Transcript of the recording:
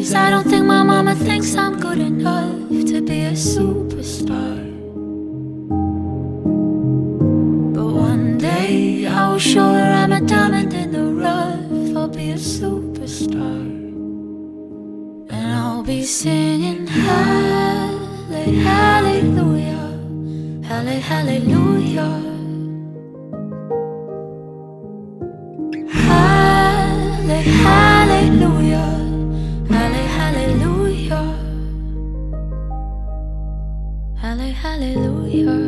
I don't think my mama thinks I'm good enough to be a superstar. But one day I will show her I'm a diamond in the rough. I'll be a superstar. And I'll be singing Halle, hallelujah, Halle, hallelujah, Halle, hallelujah, Halle, hallelujah, Halle, hallelujah.